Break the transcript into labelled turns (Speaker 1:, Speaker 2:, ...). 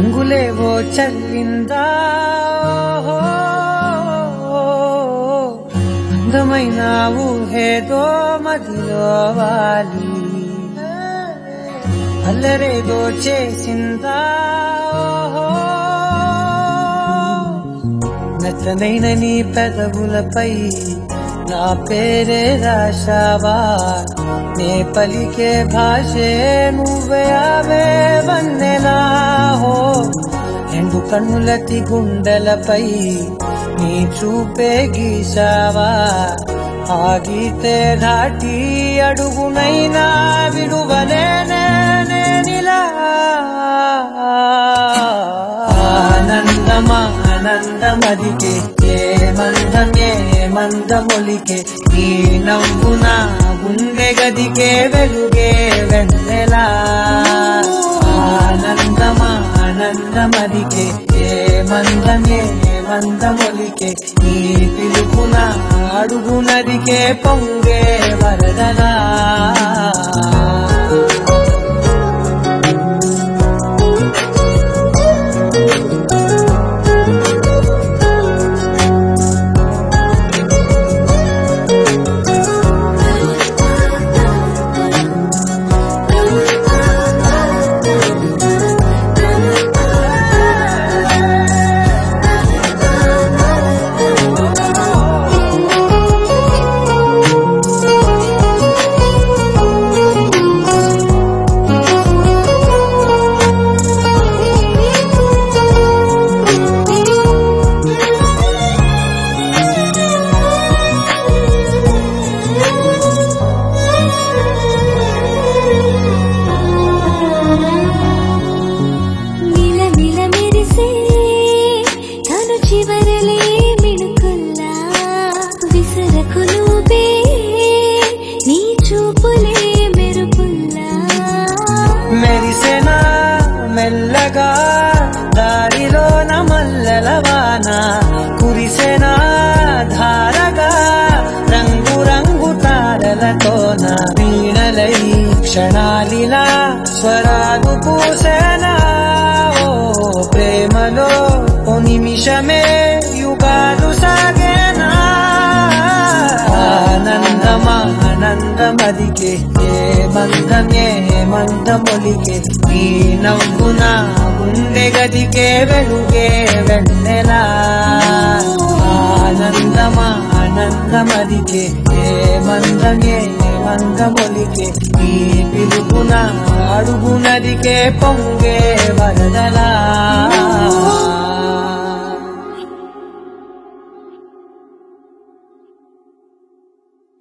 Speaker 1: రంగులేవో చల్లిందా అందమైన ఊహేదో మదిలో వాలి అల్లరేదో చేసిందా మెత్తనైన నీ పెదవులపై నా పేరే రాశావా నే పలికే భాషే నువ్వే అవే వన్నెలా హో రెండు కన్నులతి గుండెలపై నీ చూపే గీశావా ఆ గీతే దాటి అడుగునైనా విడువలేనే నేనిలా ఆనందమా ఆనందమదికే ఏ మందమొలికే ఈ నవ్వున గుండె గదికే వెలుగే వెన్నెలా ఆనందమా ఆనందమదికే ఏ మందమొలికే ఈ పిలుపున అడుగునదికే పొంగే వరదలా మెరిసెనా మెల్లగా దారిలో నమల్లెలవాన కురిసెనా ధారగా రంగు రంగు తారలతోన వీణలై క్షణాలిలా స్వరాలు పూసెనా ఓ ప్రేమలో ఓ నిమిషమే యుగాలు సాగేనా ఆనందమా ఆనందమదికే ఏ మందమొలికే ఈ నవ్వున గుండె గదికే వెలుగే వెన్నెలా ఆనందమా ఆనందమదికే ఏ మందమొలికే ఈ పిలుపున అడుగునదికే పొంగే వరదలా